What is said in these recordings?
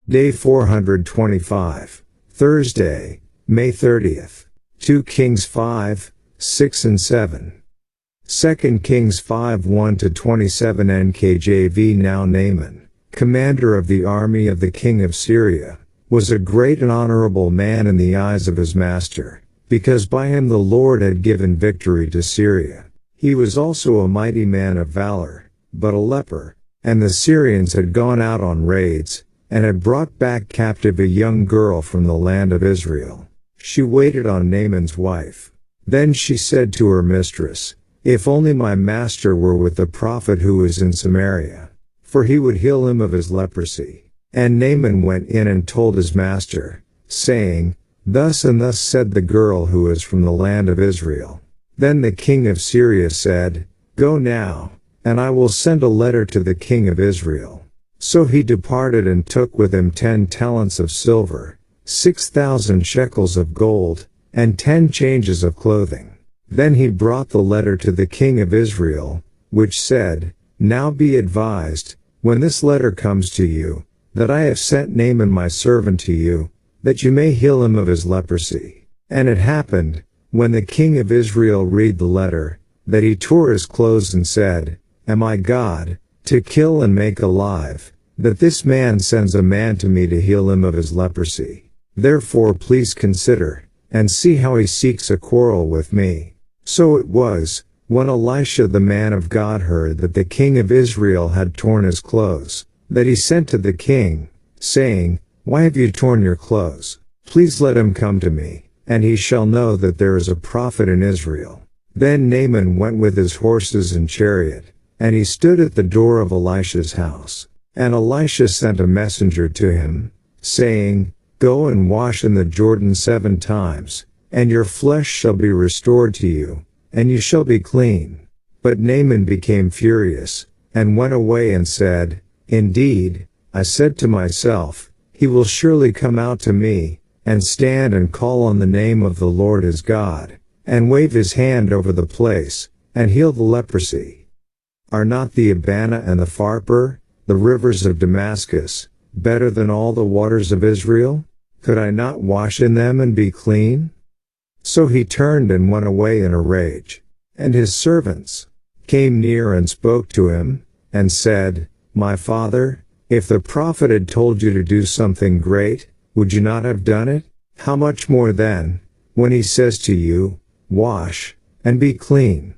Day 425. Thursday, May 30th. 2 Kings 5, 6 and 7. 2 Kings 5 1-27 NKJV. Now Naaman, commander of the army of the king of Syria, was a great and honorable man in the eyes of his master, because by him the Lord had given victory to Syria. He was also a mighty man of valor, but a leper, and the Syrians had gone out on raids, and had brought back captive a young girl from the land of Israel. She waited on Naaman's wife. Then she said to her mistress, "If only my master were with the prophet who is in Samaria, for he would heal him of his leprosy." And Naaman went in and told his master, saying, "Thus and thus said the girl who is from the land of Israel." Then the king of Syria said, "Go now, and I will send a letter to the king of Israel." So he departed and took with him 10 talents of silver, 6,000 shekels of gold, and 10 changes of clothing. Then he brought the letter to the king of Israel, which said, "Now be advised, when this letter comes to you, that I have sent Naaman my servant to you, that you may heal him of his leprosy." And it happened, when the king of Israel read the letter, that he tore his clothes and said, "Am I God, to kill and make alive, that this man sends a man to me to heal him of his leprosy? Therefore please consider, and see how he seeks a quarrel with me." So it was, when Elisha the man of God heard that the king of Israel had torn his clothes, that he sent to the king, saying, "Why have you torn your clothes? Please let him come to me, and he shall know that there is a prophet in Israel." Then Naaman went with his horses and chariot, and he stood at the door of Elisha's house. And Elisha sent a messenger to him, saying, "Go and wash in the Jordan 7 times, and your flesh shall be restored to you, and you shall be clean." But Naaman became furious, and went away and said, "Indeed, I said to myself, he will surely come out to me, and stand and call on the name of the Lord his God, and wave his hand over the place, and heal the leprosy. Are not the Abana and the Pharpar, the rivers of Damascus, better than all the waters of Israel? Could I not wash in them and be clean?" So he turned and went away in a rage. And his servants came near and spoke to him, and said, "My father, if the prophet had told you to do something great, would you not have done it? How much more then, when he says to you, 'Wash, and be clean'?"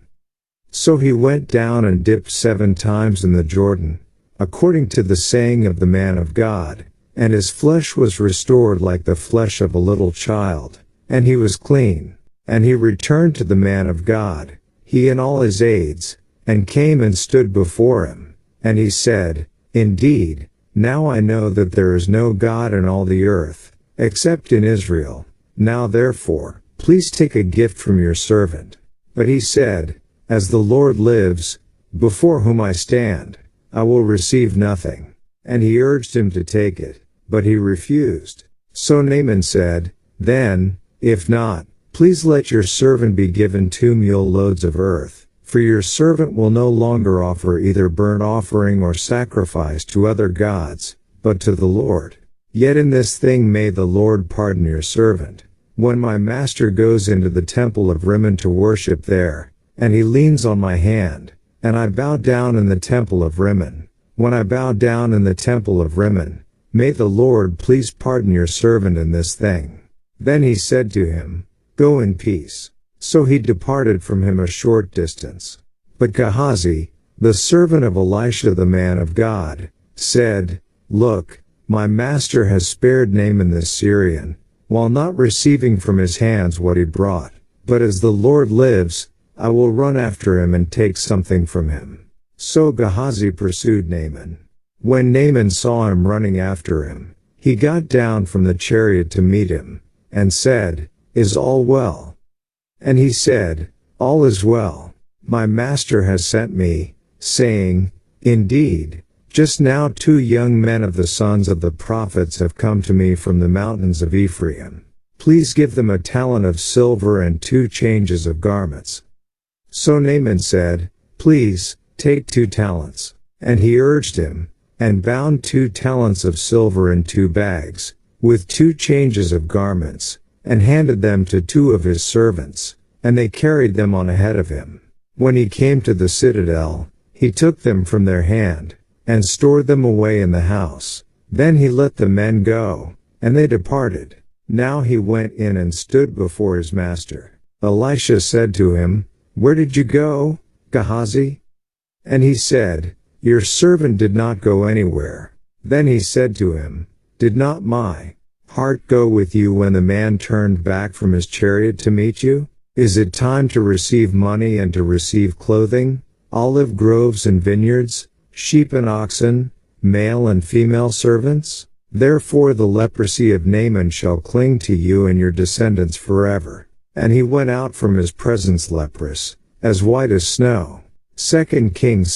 So he went down and dipped 7 times in the Jordan, according to the saying of the man of God, and his flesh was restored like the flesh of a little child, and he was clean. And he returned to the man of God, he and all his aides, and came and stood before him. And he said, "Indeed, now I know that there is no God in all the earth, except in Israel. Now therefore, please take a gift from your servant." But he said, "As the Lord lives, before whom I stand, I will receive nothing." And he urged him to take it, but he refused. So Naaman said, "Then, if not, please let your servant be given 2 mule loads of earth, for your servant will no longer offer either burnt offering or sacrifice to other gods, but to the Lord. Yet in this thing may the Lord pardon your servant. When my master goes into the temple of Rimmon to worship there, and he leans on my hand, and I bow down in the temple of Rimmon. When I bow down in the temple of Rimmon, may the Lord please pardon your servant in this thing." Then he said to him, "Go in peace." So he departed from him a short distance. But Gehazi, the servant of Elisha the man of God, said, "Look, my master has spared Naaman the Syrian, while not receiving from his hands what he brought. But as the Lord lives, I will run after him and take something from him." So Gehazi pursued Naaman. When Naaman saw him running after him, he got down from the chariot to meet him, and said, "Is all well?" And he said, "All is well. My master has sent me, saying, 'Indeed, just now 2 young men of the sons of the prophets have come to me from the mountains of Ephraim. Please give them a talent of silver and 2 changes of garments.'" So Naaman said, "Please, take 2 talents. And he urged him, and bound 2 talents of silver in 2 bags, with 2 changes of garments, and handed them to 2 of his servants, and they carried them on ahead of him. When he came to the citadel, he took them from their hand, and stored them away in the house. Then he let the men go, and they departed. Now he went in and stood before his master. Elisha said to him, "Where did you go, Gehazi?" And he said, "Your servant did not go anywhere." Then he said to him, "Did not my heart go with you when the man turned back from his chariot to meet you? Is it time to receive money and to receive clothing, olive groves and vineyards, sheep and oxen, male and female servants? Therefore the leprosy of Naaman shall cling to you and your descendants forever." And he went out from his presence leprous, as white as snow. 2 Kings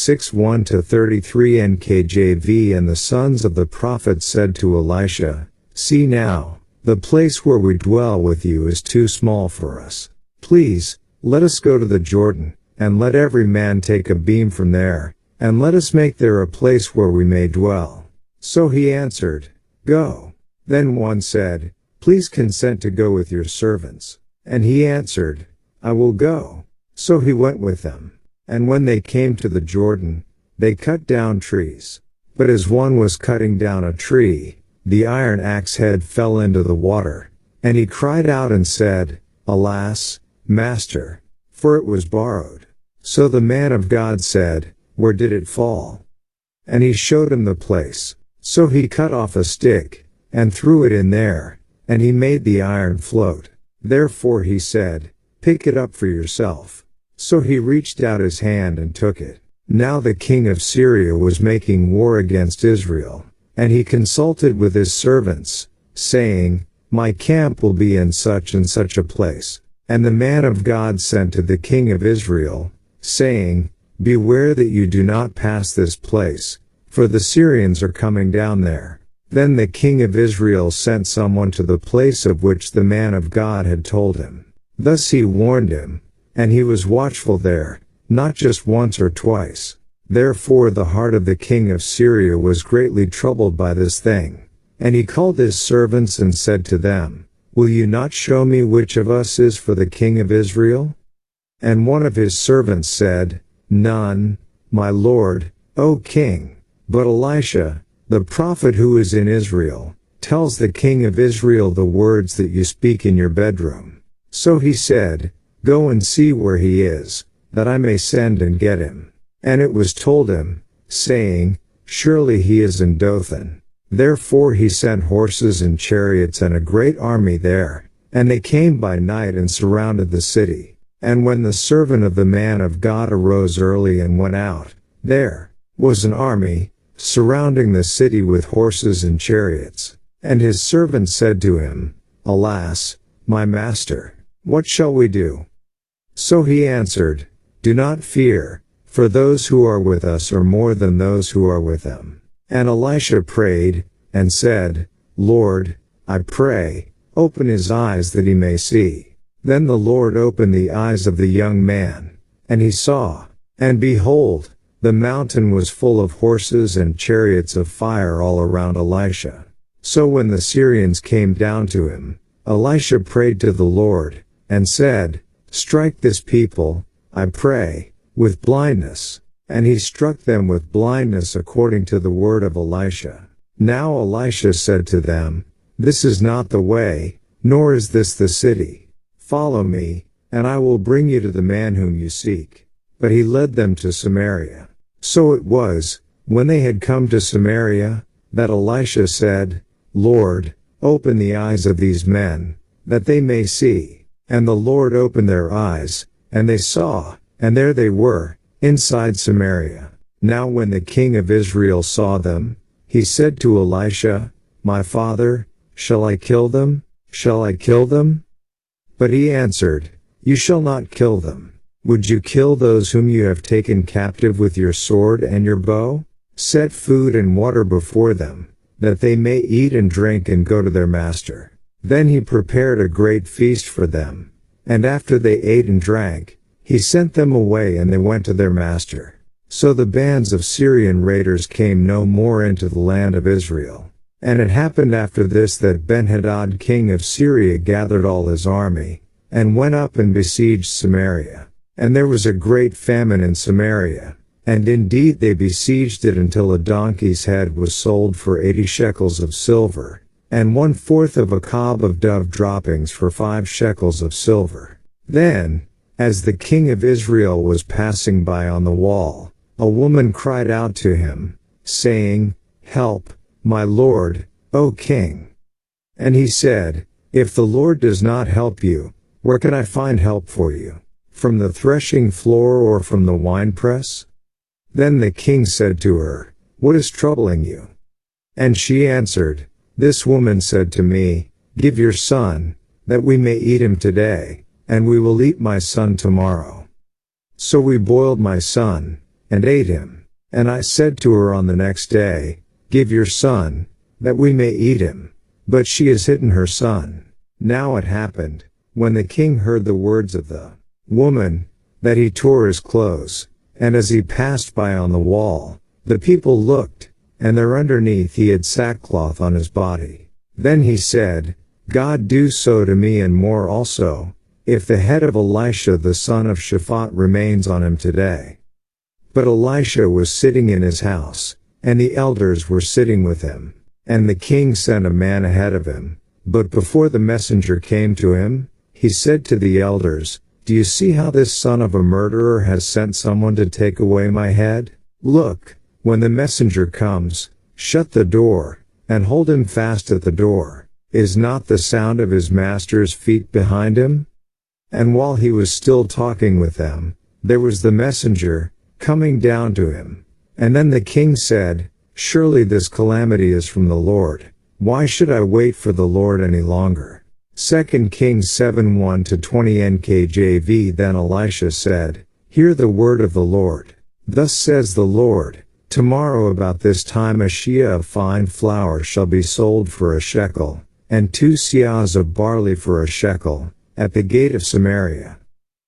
6:1-33 NKJV. And the sons of the prophets said to Elisha, "See now, the place where we dwell with you is too small for us. Please, let us go to the Jordan, and let every man take a beam from there, and let us make there a place where we may dwell." So he answered, "Go." Then one said, "Please consent to go with your servants." And he answered, "I will go." So he went with them. And when they came to the Jordan, they cut down trees. But as one was cutting down a tree, the iron axe head fell into the water, and he cried out and said, "Alas, Master, for it was borrowed." So the man of God said, "Where did it fall?" And he showed him the place. So he cut off a stick, and threw it in there, and he made the iron float. Therefore he said, "Pick it up for yourself." So he reached out his hand and took it. Now the king of Syria was making war against Israel, and he consulted with his servants, saying, "My camp will be in such and such a place." And the man of God sent to the king of Israel, saying, "Beware that you do not pass this place, for the Syrians are coming down there." Then the king of Israel sent someone to the place of which the man of God had told him. Thus he warned him, and he was watchful there, not just once or twice. Therefore the heart of the king of Syria was greatly troubled by this thing. And he called his servants and said to them, "Will you not show me which of us is for the king of Israel?" And one of his servants said, "None, my lord, O king. But Elisha, the prophet who is in Israel, tells the king of Israel the words that you speak in your bedroom." So he said, "Go and see where he is, that I may send and get him." And it was told him, saying, "Surely he is in Dothan." Therefore he sent horses and chariots and a great army there, and they came by night and surrounded the city. And when the servant of the man of God arose early and went out, there was an army surrounding the city with horses and chariots. And his servant said to him, "Alas, my master, what shall we do?" So he answered, "Do not fear, for those who are with us are more than those who are with them." And Elisha prayed, and said, "Lord, I pray, open his eyes that he may see." Then the Lord opened the eyes of the young man, and he saw, and behold, the mountain was full of horses and chariots of fire all around Elisha. So when the Syrians came down to him, Elisha prayed to the Lord, and said, "Strike this people, I pray, with blindness." And he struck them with blindness according to the word of Elisha. Now Elisha said to them, "This is not the way, nor is this the city. Follow me, and I will bring you to the man whom you seek." But he led them to Samaria. So it was, when they had come to Samaria, that Elisha said, "Lord, open the eyes of these men, that they may see." And the Lord opened their eyes, and they saw, and there they were, inside Samaria. Now when the king of Israel saw them, he said to Elisha, "My father, shall I kill them? Shall I kill them?" But he answered, "You shall not kill them. Would you kill those whom you have taken captive with your sword and your bow? Set food and water before them, that they may eat and drink and go to their master." Then he prepared a great feast for them, and after they ate and drank, he sent them away and they went to their master. So the bands of Syrian raiders came no more into the land of Israel. And it happened after this that Benhadad king of Syria gathered all his army, and went up and besieged Samaria. And there was a great famine in Samaria, and indeed they besieged it until a donkey's head was sold for 80 shekels of silver, and 1/4 of a cob of dove droppings for 5 shekels of silver. Then, as the king of Israel was passing by on the wall, a woman cried out to him, saying, "Help, my lord, O king." And he said, "If the Lord does not help you, where can I find help for you? From the threshing floor or from the winepress?" Then the king said to her, "What is troubling you?" And she answered, "This woman said to me, 'Give your son, that we may eat him today, and we will eat my son tomorrow.' So we boiled my son, and ate him. And I said to her on the next day, 'Give your son, that we may eat him.' But she has hidden her son." Now it happened, when the king heard the words of the woman, that he tore his clothes, and as he passed by on the wall, the people looked, and there underneath he had sackcloth on his body. Then he said, "God do so to me and more also, if the head of Elisha the son of Shaphat remains on him today." But Elisha was sitting in his house, and the elders were sitting with him. And the king sent a man ahead of him, but before the messenger came to him, he said to the elders, "Do you see how this son of a murderer has sent someone to take away my head? Look, when the messenger comes, shut the door, and hold him fast at the door. Is not the sound of his master's feet behind him?" And while he was still talking with them, there was the messenger, coming down to him. And then the king said, "Surely this calamity is from the Lord. Why should I wait for the Lord any longer?" 2 Kings 7:1-20 NKJV. Then Elisha said, "Hear the word of the Lord. Thus says the Lord, tomorrow about this time a sheah of fine flour shall be sold for a shekel, and 2 seahs of barley for a shekel, at the gate of Samaria."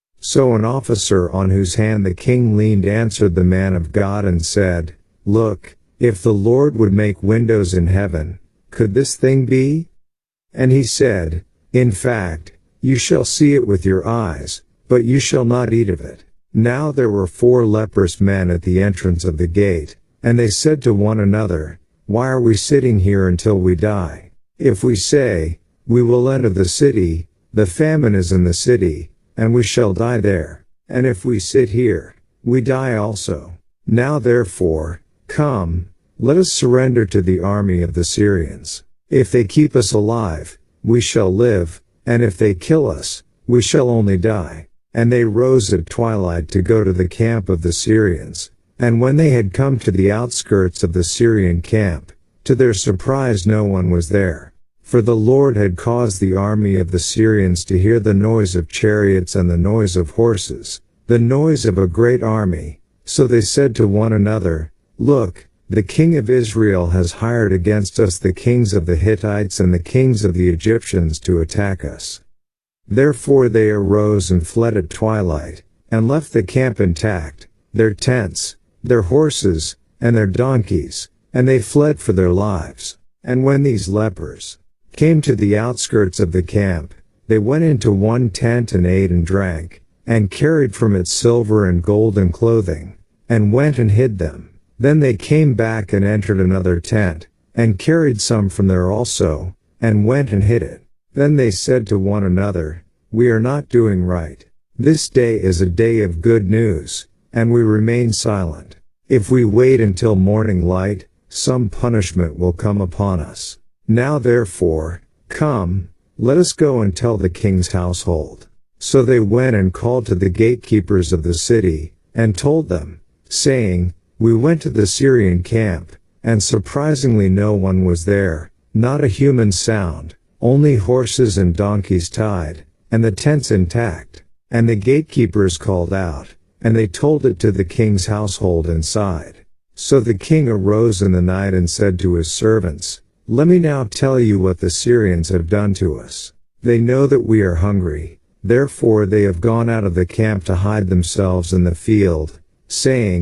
So an officer on whose hand the king leaned answered the man of God and said, "Look, if the Lord would make windows in heaven, could this thing be?" And he said, "In fact, you shall see it with your eyes, but you shall not eat of it." Now there were 4 leprous men at the entrance of the gate, and they said to one another, "Why are we sitting here until we die? If we say, 'We will enter the city,' the famine is in the city, and we shall die there. And if we sit here, we die also. Now therefore, come, let us surrender to the army of the Syrians. If they keep us alive, we shall live, and if they kill us, we shall only die." And they rose at twilight to go to the camp of the Syrians. And when they had come to the outskirts of the Syrian camp, to their surprise no one was there. For the Lord had caused the army of the Syrians to hear the noise of chariots and the noise of horses, the noise of a great army. So they said to one another, "Look, the king of Israel has hired against us the kings of the Hittites and the kings of the Egyptians to attack us." Therefore they arose and fled at twilight, and left the camp intact, their tents, their horses, and their donkeys, and they fled for their lives. And when these lepers came to the outskirts of the camp, they went into one tent and ate and drank, and carried from it silver and gold and clothing, and went and hid them. Then they came back and entered another tent, and carried some from there also, and went and hid it. Then they said to one another, "We are not doing right. This day is a day of good news, and we remain silent. If we wait until morning light, some punishment will come upon us. Now therefore, come, let us go and tell the king's household." So they went and called to the gatekeepers of the city, and told them, saying, "We went to the Syrian camp, and surprisingly no one was there, not a human sound, only horses and donkeys tied, and the tents intact." And the gatekeepers called out, and they told it to the king's household inside. So the king arose in the night and said to his servants, "Let me now tell you what the Syrians have done to us. They know that we are hungry, therefore they have gone out of the camp to hide themselves in the field, saying,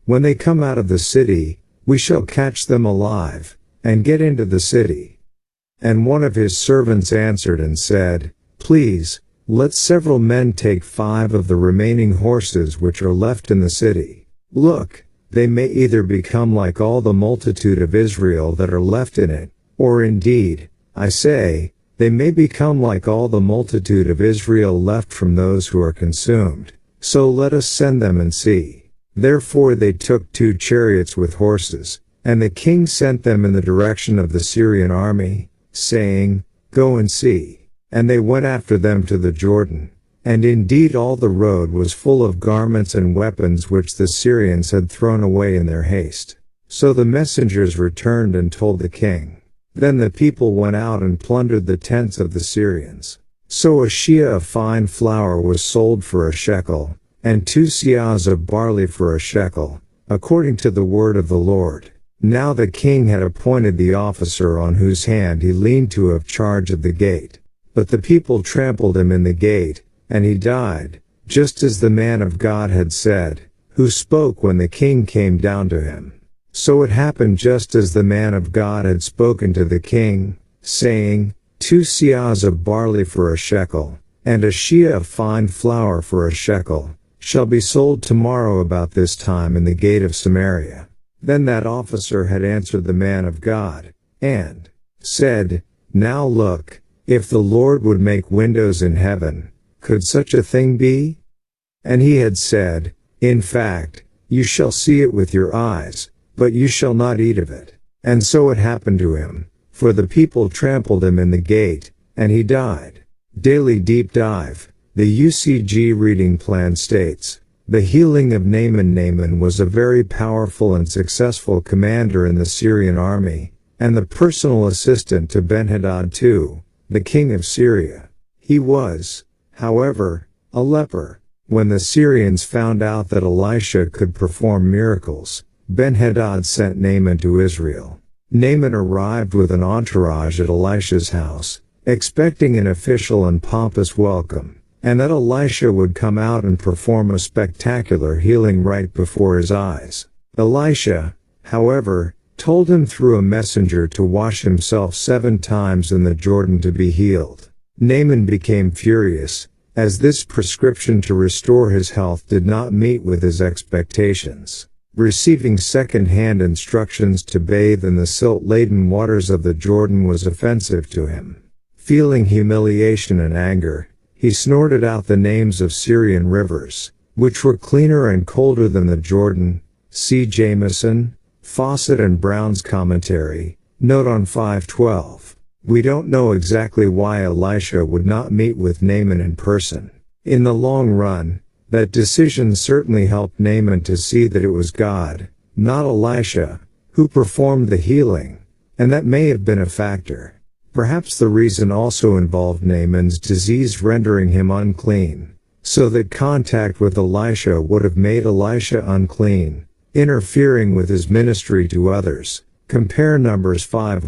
When they come out of the city, we shall catch them alive, and get into the city. And one of his servants answered and said, Please, let several men take 5 of the remaining horses which are left in the city. Look, they may either become like all the multitude of Israel that are left in it, or indeed, I say, they may become like all the multitude of Israel left from those who are consumed. So let us send them and see. Therefore they took 2 chariots with horses, and the king sent them in the direction of the Syrian army, saying, Go and see. And they went after them to the Jordan. And indeed all the road was full of garments and weapons which the Syrians had thrown away in their haste. So the messengers returned and told the king. Then the people went out and plundered the tents of the Syrians. So a sheah of fine flour was sold for a shekel, and 2 seahs of barley for a shekel, according to the word of the Lord. Now the king had appointed the officer on whose hand he leaned to have charge of the gate. But the people trampled him in the gate, and he died, just as the man of God had said, who spoke when the king came down to him. So it happened just as the man of God had spoken to the king, saying, 2 seahs of barley for a shekel, and a sheah of fine flour for a shekel, shall be sold tomorrow about this time in the gate of Samaria. Then that officer had answered the man of God, and said, Now look, if the Lord would make windows in heaven, could such a thing be? And he had said, In fact, you shall see it with your eyes, but you shall not eat of it. And so it happened to him, for the people trampled him in the gate, and he died. Daily Deep Dive. The UCG reading plan states, The healing of Naaman. Naaman was a very powerful and successful commander in the Syrian army, and the personal assistant to Ben-Hadad II, the king of Syria. He was, however, a leper. When the Syrians found out that Elisha could perform miracles, Ben-Hadad sent Naaman to Israel. Naaman arrived with an entourage at Elisha's house, expecting an official and pompous welcome, and that Elisha would come out and perform a spectacular healing right before his eyes. Elisha, however, told him through a messenger to wash himself 7 times in the Jordan to be healed. Naaman became furious, as this prescription to restore his health did not meet with his expectations. Receiving second-hand instructions to bathe in the silt-laden waters of the Jordan was offensive to him. Feeling humiliation and anger, he snorted out the names of Syrian rivers, which were cleaner and colder than the Jordan. See Jamieson, Fawcett and Brown's commentary, note on 512. We don't know exactly why Elisha would not meet with Naaman in person. In the long run, that decision certainly helped Naaman to see that it was God, not Elisha, who performed the healing, and that may have been a factor. Perhaps the reason also involved Naaman's disease rendering him unclean, so that contact with Elisha would have made Elisha unclean, interfering with his ministry to others. Compare Numbers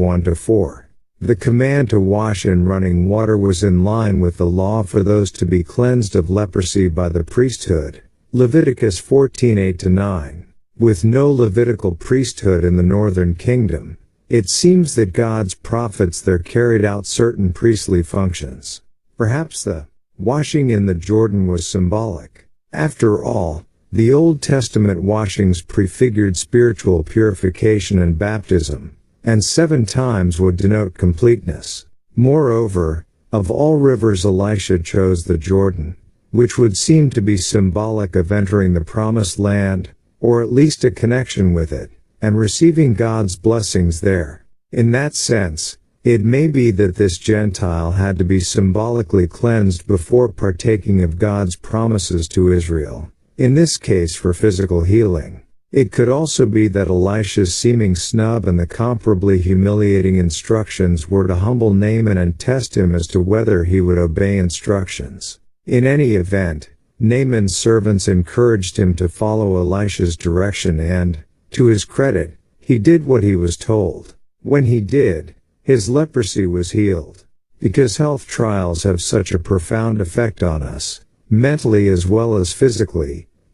5:1-4. The command to wash in running water was in line with the law for those to be cleansed of leprosy by the priesthood. Leviticus 14:8-9. With no Levitical priesthood in the northern kingdom, it seems that God's prophets there carried out certain priestly functions. Perhaps the washing in the Jordan was symbolic. After all, the Old Testament washings prefigured spiritual purification and baptism, and 7 times would denote completeness. Moreover, of all rivers Elisha chose the Jordan, which would seem to be symbolic of entering the promised land, or at least a connection with it, and receiving God's blessings there. In that sense, it may be that this Gentile had to be symbolically cleansed before partaking of God's promises to Israel, in this case for physical healing. It could also be that Elisha's seeming snub and the comparably humiliating instructions were to humble Naaman and test him as to whether he would obey instructions. In any event, Naaman's servants encouraged him to follow Elisha's direction and, to his credit, he did what he was told. When he did, his leprosy was healed. Because health trials have such a profound effect on us, mentally as well as physically,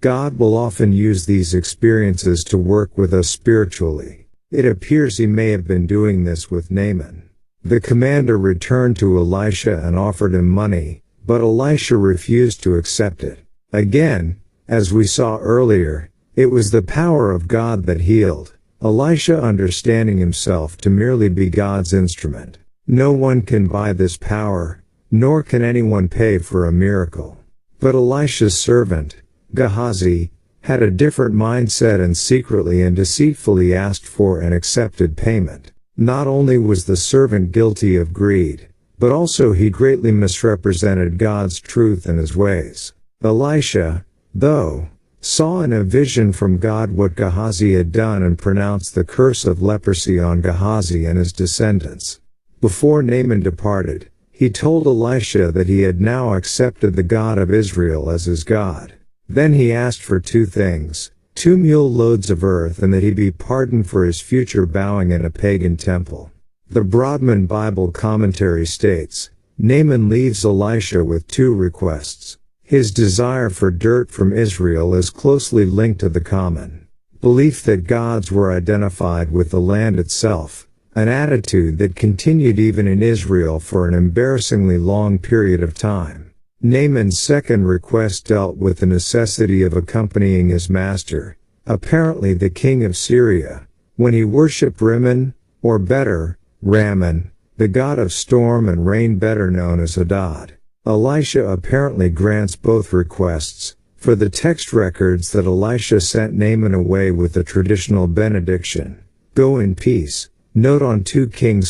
God will often use these experiences to work with us spiritually. It appears he may have been doing this with Naaman. The commander returned to Elisha and offered him money, but Elisha refused to accept it. Again, as we saw earlier, it was the power of God that healed, Elisha understanding himself to merely be God's instrument. No one can buy this power, nor can anyone pay for a miracle. But Elisha's servant, Gehazi, had a different mindset and secretly and deceitfully asked for and accepted payment. Not only was the servant guilty of greed, but also he greatly misrepresented God's truth and his ways. Elisha, though, saw in a vision from God what Gehazi had done and pronounced the curse of leprosy on Gehazi and his descendants. Before Naaman departed, he told Elisha that he had now accepted the God of Israel as his God. Then he asked for two things, 2 mule loads of earth and that he be pardoned for his future bowing in a pagan temple. The Broadman Bible commentary states, Naaman leaves Elisha with two requests. His desire for dirt from Israel is closely linked to the common belief that gods were identified with the land itself, an attitude that continued even in Israel for an embarrassingly long period of time. Naaman's second request dealt with the necessity of accompanying his master, apparently the king of Syria, when he worshipped Rimmon, or better, Rammon, the god of storm and rain better known as Hadad. Elisha apparently grants both requests, for the text records that Elisha sent Naaman away with the traditional benediction, "Go in peace." Note on 2 Kings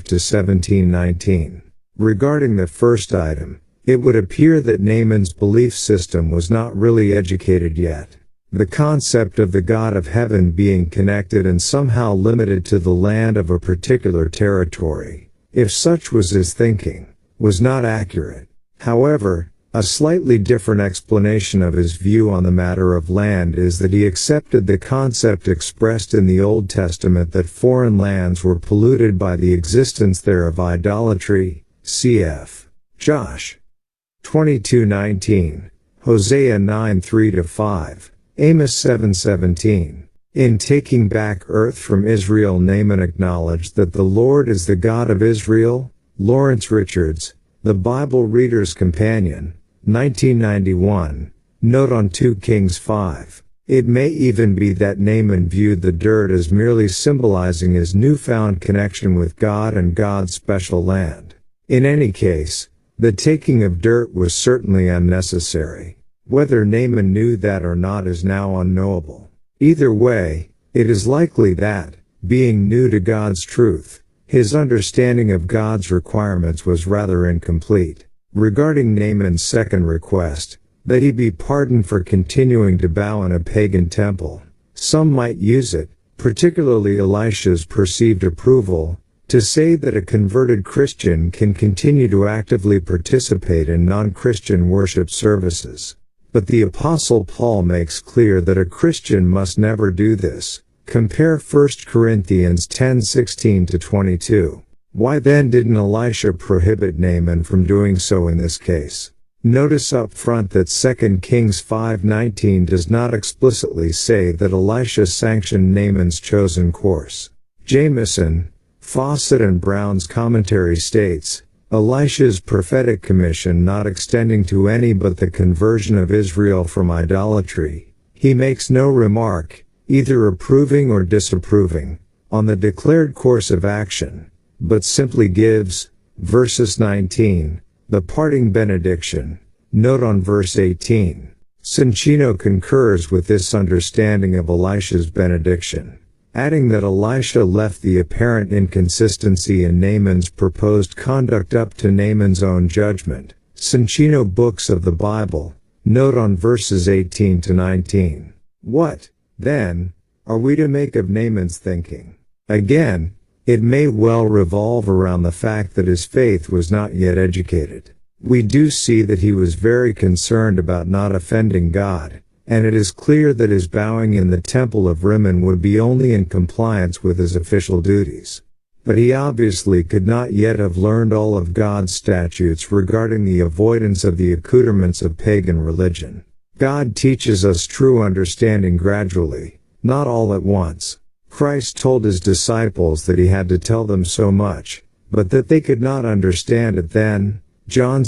5-17-19. Regarding the first item, it would appear that Naaman's belief system was not really educated yet. The concept of the God of heaven being connected and somehow limited to the land of a particular territory, if such was his thinking, was not accurate. However, a slightly different explanation of his view on the matter of land is that he accepted the concept expressed in the Old Testament that foreign lands were polluted by the existence there of idolatry, cf. Josh 22:19, Hosea 9:3-5, Amos 7:17. In taking back earth from Israel, Naaman acknowledged that the Lord is the God of Israel. Lawrence Richards, The Bible Reader's Companion, 1991, note on 2 Kings 5. It may even be that Naaman viewed the dirt as merely symbolizing his newfound connection with God and God's special land. In any case, the taking of dirt was certainly unnecessary. Whether Naaman knew that or not is now unknowable. Either way, it is likely that, being new to God's truth, his understanding of God's requirements was rather incomplete. Regarding Naaman's second request, that he be pardoned for continuing to bow in a pagan temple, some might use it, particularly Elisha's perceived approval, to say that a converted Christian can continue to actively participate in non-Christian worship services. But the Apostle Paul makes clear that a Christian must never do this. Compare 1 Corinthians 10:16-22. Why then didn't Elisha prohibit Naaman from doing so in this case? Notice up front that 2 Kings 5:19 does not explicitly say that Elisha sanctioned Naaman's chosen course. Jamieson, Fawcett and Brown's commentary states, Elisha's prophetic commission not extending to any but the conversion of Israel from idolatry, he makes no remark, either approving or disapproving, on the declared course of action, but simply gives, verses 19, the parting benediction. Note on verse 18. Soncino concurs with this understanding of Elisha's benediction, adding that Elisha left the apparent inconsistency in Naaman's proposed conduct up to Naaman's own judgment. Soncino Books of the Bible, note on verses 18-19. What, then, are we to make of Naaman's thinking? Again, it may well revolve around the fact that his faith was not yet educated. We do see that he was very concerned about not offending God, and it is clear that his bowing in the temple of Rimmon would be only in compliance with his official duties. But he obviously could not yet have learned all of God's statutes regarding the avoidance of the accoutrements of pagan religion. God teaches us true understanding gradually, not all at once. Christ told his disciples that he had to tell them so much, but that they could not understand it then. John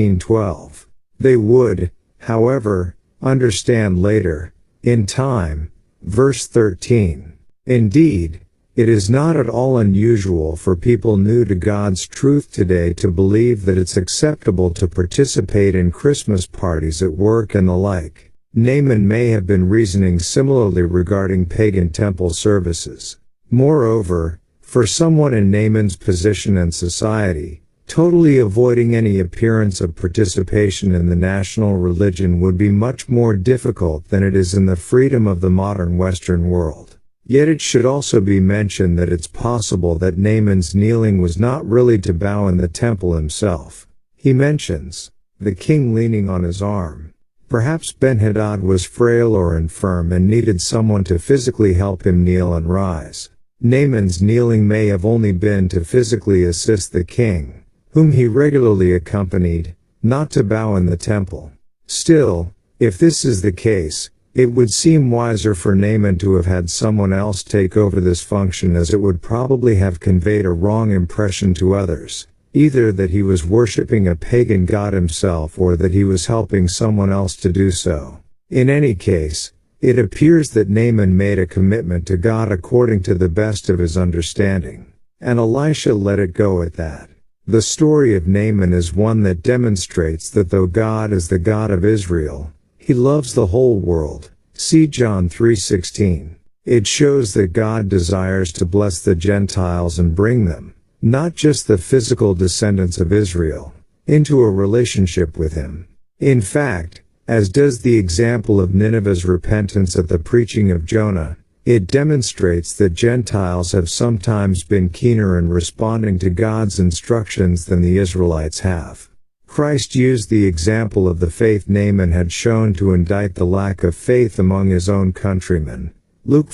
16:12. They would, however, understand later, in time. Verse 13. Indeed, it is not at all unusual for people new to God's truth today to believe that it's acceptable to participate in Christmas parties at work and the like. Naaman may have been reasoning similarly regarding pagan temple services. Moreover, for someone in Naaman's position in society, totally avoiding any appearance of participation in the national religion would be much more difficult than it is in the freedom of the modern Western world. Yet it should also be mentioned that it's possible that Naaman's kneeling was not really to bow in the temple himself. He mentions the king leaning on his arm. Perhaps Ben-Hadad was frail or infirm and needed someone to physically help him kneel and rise. Naaman's kneeling may have only been to physically assist the king, whom he regularly accompanied, not to bow in the temple. Still, if this is the case, it would seem wiser for Naaman to have had someone else take over this function, as it would probably have conveyed a wrong impression to others, either that he was worshipping a pagan god himself or that he was helping someone else to do so. In any case, it appears that Naaman made a commitment to God according to the best of his understanding, and Elisha let it go at that. The story of Naaman is one that demonstrates that though God is the God of Israel, he loves the whole world. See John 3:16. It shows that God desires to bless the Gentiles and bring them, not just the physical descendants of Israel, into a relationship with him. In fact, as does the example of Nineveh's repentance at the preaching of Jonah, it demonstrates that Gentiles have sometimes been keener in responding to God's instructions than the Israelites have. Christ used the example of the faith Naaman had shown to indict the lack of faith among his own countrymen. Luke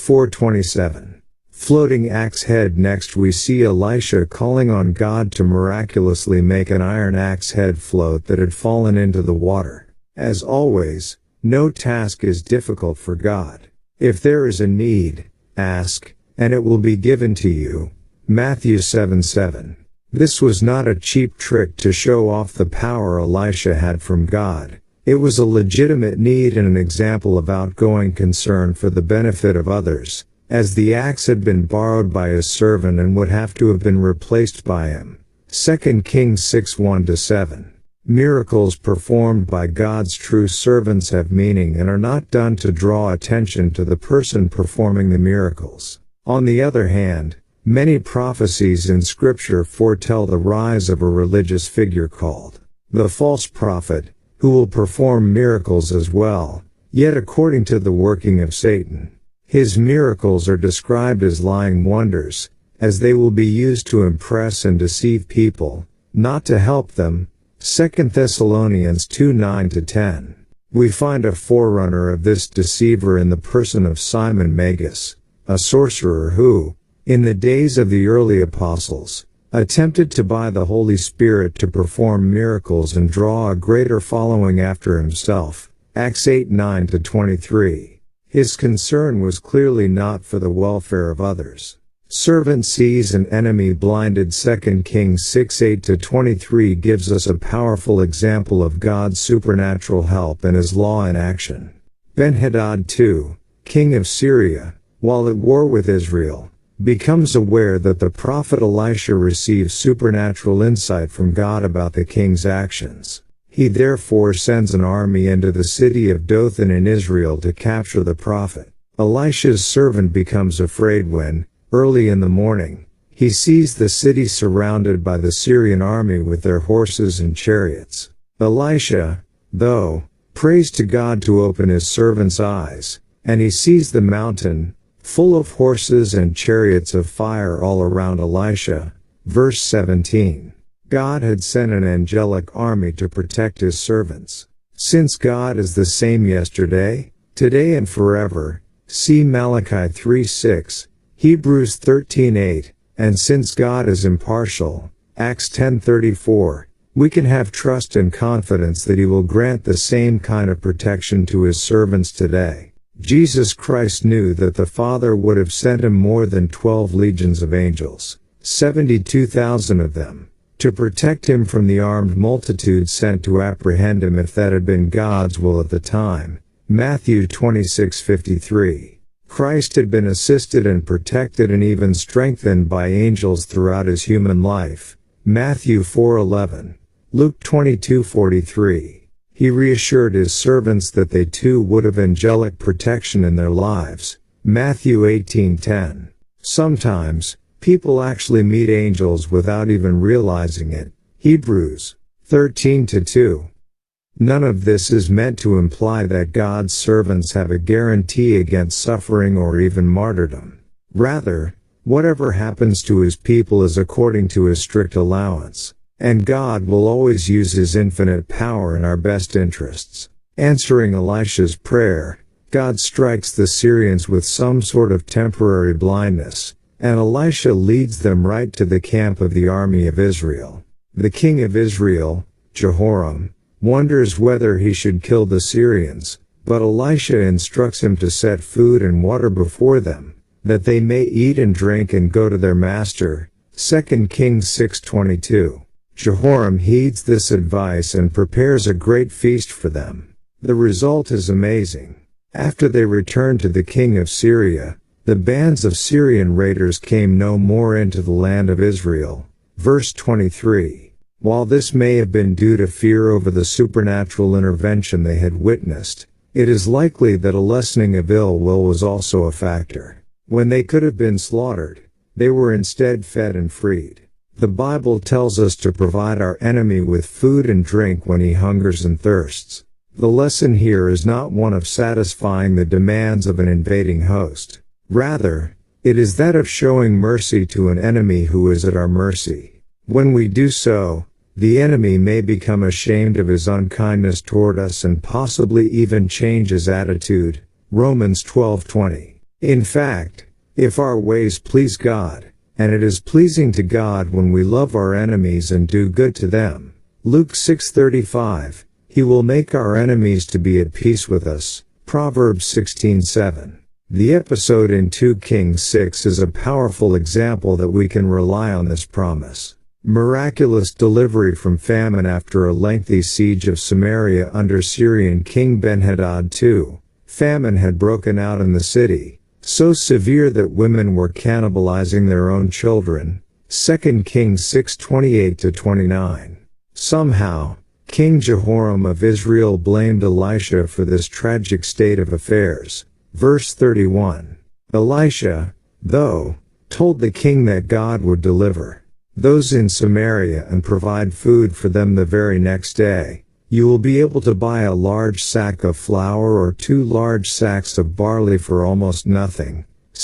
4:27. Floating axe head. Next we see Elisha calling on God to miraculously make an iron axe head float that had fallen into the water. As always, no task is difficult for God. If there is a need, ask, and it will be given to you. Matthew 7:7. This was not a cheap trick to show off the power Elisha had from God. It was a legitimate need and an example of outgoing concern for the benefit of others, as the axe had been borrowed by his servant and would have to have been replaced by him. 2 Kings 6:1-7. Miracles performed by God's true servants have meaning and are not done to draw attention to the person performing the miracles. On the other hand, many prophecies in Scripture foretell the rise of a religious figure called the false prophet, who will perform miracles as well, yet according to the working of Satan. His miracles are described as lying wonders, as they will be used to impress and deceive people, not to help them. 2 Thessalonians 2:9-10. We find a forerunner of this deceiver in the person of Simon Magus, a sorcerer who, in the days of the early apostles, attempted to buy the Holy Spirit to perform miracles and draw a greater following after himself. Acts 8:9-23. His concern was clearly not for the welfare of others. Servant sees an enemy blinded. 2 Kings 6:8-23 gives us a powerful example of God's supernatural help and his law in action. Ben-Hadad II, king of Syria, while at war with Israel, becomes aware that the prophet Elisha receives supernatural insight from God about the king's actions. He therefore sends an army into the city of Dothan in Israel to capture the prophet. Elisha's servant becomes afraid when, early in the morning, he sees the city surrounded by the Syrian army with their horses and chariots. Elisha, though, prays to God to open his servant's eyes, and he sees the mountain, full of horses and chariots of fire all around Elisha. Verse 17. God had sent an angelic army to protect his servants. Since God is the same yesterday, today and forever, see Malachi 3:6, Hebrews 13:8, and since God is impartial, Acts 10:34, we can have trust and confidence that He will grant the same kind of protection to His servants today. Jesus Christ knew that the Father would have sent Him more than 12 legions of angels, 72,000 of them, to protect Him from the armed multitude sent to apprehend Him if that had been God's will at the time. Matthew 26:53. Christ had been assisted and protected and even strengthened by angels throughout His human life. Matthew 4:11. Luke 22:43. He reassured His servants that they too would have angelic protection in their lives. Matthew 18:10. Sometimes, people actually meet angels without even realizing it. Hebrews 13:2. None of this is meant to imply that God's servants have a guarantee against suffering or even martyrdom. Rather, whatever happens to His people is according to His strict allowance, and God will always use His infinite power in our best interests. Answering Elisha's prayer, God strikes the Syrians with some sort of temporary blindness, and Elisha leads them right to the camp of the army of Israel. The king of Israel, Jehoram, wonders whether he should kill the Syrians, but Elisha instructs him to set food and water before them, that they may eat and drink and go to their master. 2 Kings 6:22. Jehoram heeds this advice and prepares a great feast for them. The result is amazing. After they returned to the king of Syria, the bands of Syrian raiders came no more into the land of Israel. Verse 23. While this may have been due to fear over the supernatural intervention they had witnessed, it is likely that a lessening of ill will was also a factor. When they could have been slaughtered, they were instead fed and freed. The Bible tells us to provide our enemy with food and drink when he hungers and thirsts. The lesson here is not one of satisfying the demands of an invading host. Rather, it is that of showing mercy to an enemy who is at our mercy. When we do so, the enemy may become ashamed of his unkindness toward us and possibly even change his attitude. Romans 12:20. In fact, if our ways please God, and it is pleasing to God when we love our enemies and do good to them, Luke 6:35, He will make our enemies to be at peace with us. Proverbs 16:7. The episode in 2 Kings 6 is a powerful example that we can rely on this promise. Miraculous delivery from famine after a lengthy siege of Samaria under Syrian King Ben-Hadad II. Famine had broken out in the city, so severe that women were cannibalizing their own children. 2 Kings 6:28-29. Somehow, King Jehoram of Israel blamed Elisha for this tragic state of affairs. Verse 31. Elisha, though, told the king that God would deliver those in Samaria and provide food for them the very next day. You will be able to buy a large sack of flour or 2 large sacks of barley for almost nothing.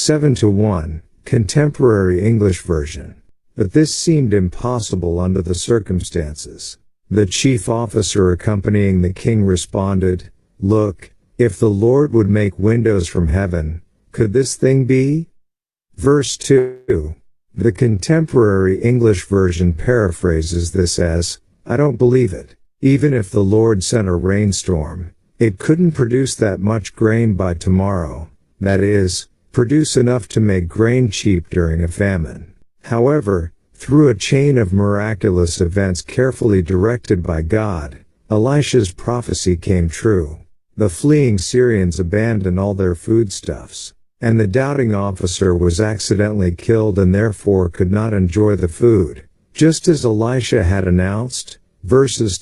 7-1, Contemporary English Version. But this seemed impossible under the circumstances. The chief officer accompanying the king responded, "Look, if the Lord would make windows from heaven, could this thing be?" Verse 2. The Contemporary English Version paraphrases this as, "I don't believe it. Even if the Lord sent a rainstorm, it couldn't produce that much grain by tomorrow, that is, produce enough to make grain cheap during a famine." However, through a chain of miraculous events carefully directed by God, Elisha's prophecy came true. The fleeing Syrians abandoned all their foodstuffs, and the doubting officer was accidentally killed and therefore could not enjoy the food, just as Elisha had announced. Verses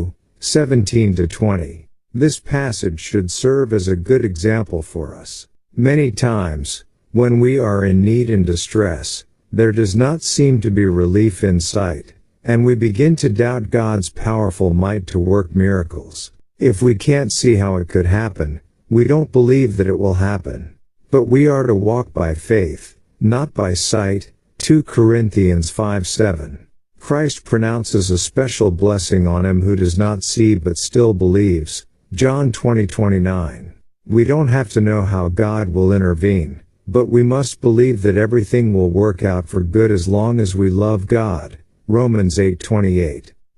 2:17-20. This passage should serve as a good example for us. Many times, when we are in need and distress, there does not seem to be relief in sight, and we begin to doubt God's powerful might to work miracles. If we can't see how it could happen, we don't believe that it will happen. But we are to walk by faith, not by sight. 2 Corinthians 5:7. Christ pronounces a special blessing on him who does not see but still believes. John 20:29. We don't have to know how God will intervene, but we must believe that everything will work out for good as long as we love God. Romans 8:28.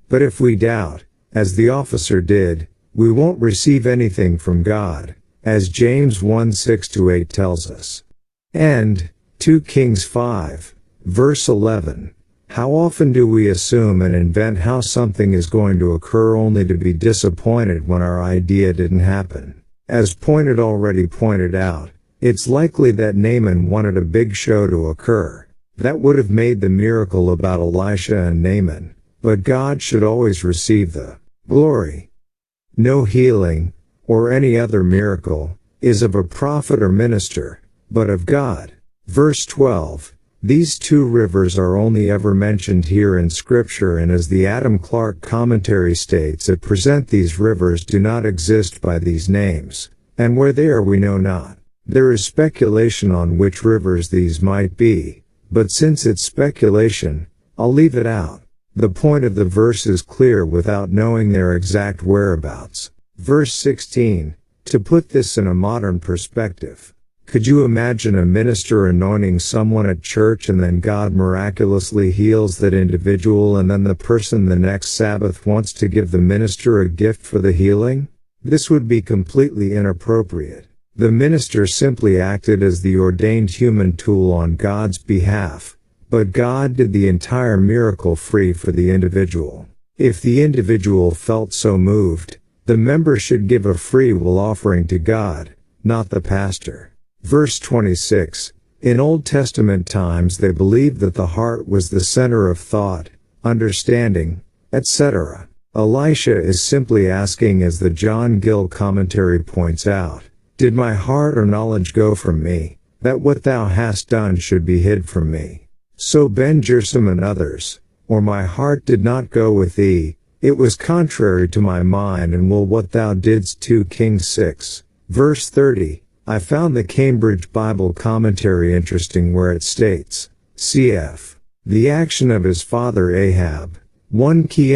But if we doubt, as the officer did, we won't receive anything from God, as James 1:6-8 tells us. And, 2 Kings 5, verse 11. How often do we assume and invent how something is going to occur only to be disappointed when our idea didn't happen? As already pointed out, it's likely that Naaman wanted a big show to occur. That would have made the miracle about Elisha and Naaman, but God should always receive the glory. No healing, or any other miracle, is of a prophet or minister, but of God. Verse 12. These two rivers are only ever mentioned here in Scripture, and as the Adam Clarke commentary states, at present these rivers do not exist by these names, and where they are we know not. There is speculation on which rivers these might be, but since it's speculation, I'll leave it out. The point of the verse is clear without knowing their exact whereabouts. Verse 16, to put this in a modern perspective. Could you imagine a minister anointing someone at church and then God miraculously heals that individual, and then the person the next Sabbath wants to give the minister a gift for the healing? This would be completely inappropriate. The minister simply acted as the ordained human tool on God's behalf, but God did the entire miracle free for the individual. If the individual felt so moved, the member should give a free will offering to God, not the pastor. Verse 26, in Old Testament times they believed that the heart was the center of thought, understanding, etc. Elisha is simply asking, as the John Gill commentary points out, did my heart or knowledge go from me, that what thou hast done should be hid from me? So Ben Gershom and others, or my heart did not go with thee, it was contrary to my mind, and will what thou didst. 2 Kings 6, verse 30. I found the Cambridge Bible Commentary interesting where it states, cf. the action of his father Ahab, 1 key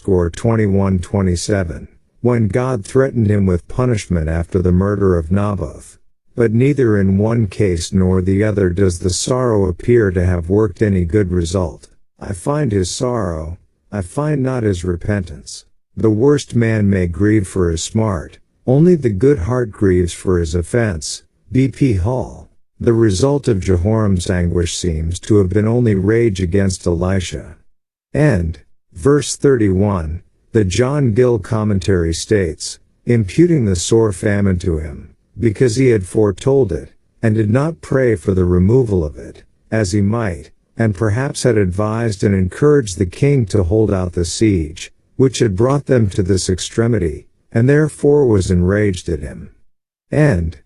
_2127, when God threatened him with punishment after the murder of Naboth. But neither in one case nor the other does the sorrow appear to have worked any good result. I find his sorrow, I find not his repentance. The worst man may grieve for his smart, only the good heart grieves for his offense. B.P. Hall. The result of Jehoram's anguish seems to have been only rage against Elisha. And, verse 31, the John Gill commentary states, imputing the sore famine to him, because he had foretold it, and did not pray for the removal of it, as he might, and perhaps had advised and encouraged the king to hold out the siege, which had brought them to this extremity, and therefore was enraged at him. And,